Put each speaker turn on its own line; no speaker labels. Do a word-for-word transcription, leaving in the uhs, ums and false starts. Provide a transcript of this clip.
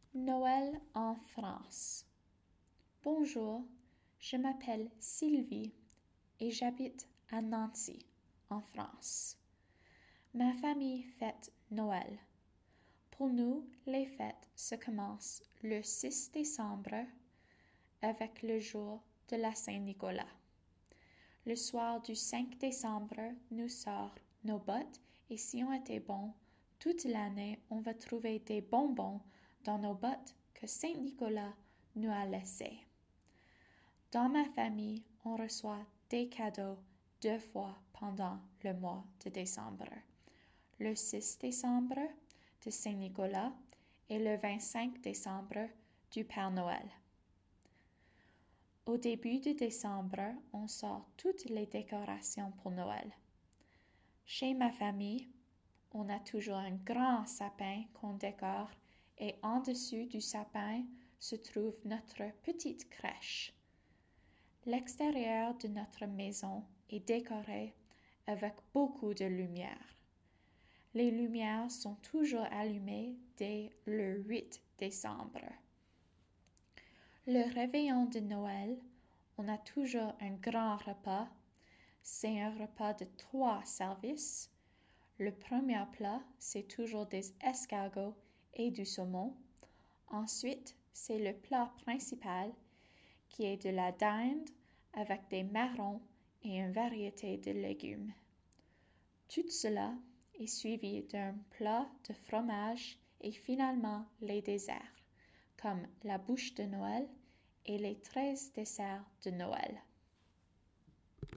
Noël en France. Bonjour, je m'appelle Sylvie et j'habite à Nancy, en France. Ma famille fête Noël. Pour nous, les fêtes se commencent le six décembre avec le jour de la Saint-Nicolas. Le soir du cinq décembre, nous sortons nos bottes et si on était bon, toute l'année, on va trouver des bonbons dans nos bottes que Saint-Nicolas nous a laissés. Dans ma famille, on reçoit des cadeaux deux fois pendant le mois de décembre. Le six décembre de Saint-Nicolas et le vingt-cinq décembre du Père Noël. Au début de décembre, on sort toutes les décorations pour Noël. Chez ma famille, on a toujours un grand sapin qu'on décore et en dessus du sapin se trouve notre petite crèche. L'extérieur de notre maison est décoré avec beaucoup de lumière. Les lumières sont toujours allumées dès le huit décembre. Le réveillon de Noël, on a toujours un grand repas. C'est un repas de trois services. Le premier plat, c'est toujours des escargots et du saumon. Ensuite, c'est le plat principal qui est de la dinde avec des marrons et une variété de légumes. Tout cela est suivi d'un plat de fromage et finalement les desserts, comme la bûche de Noël et les treize desserts de Noël.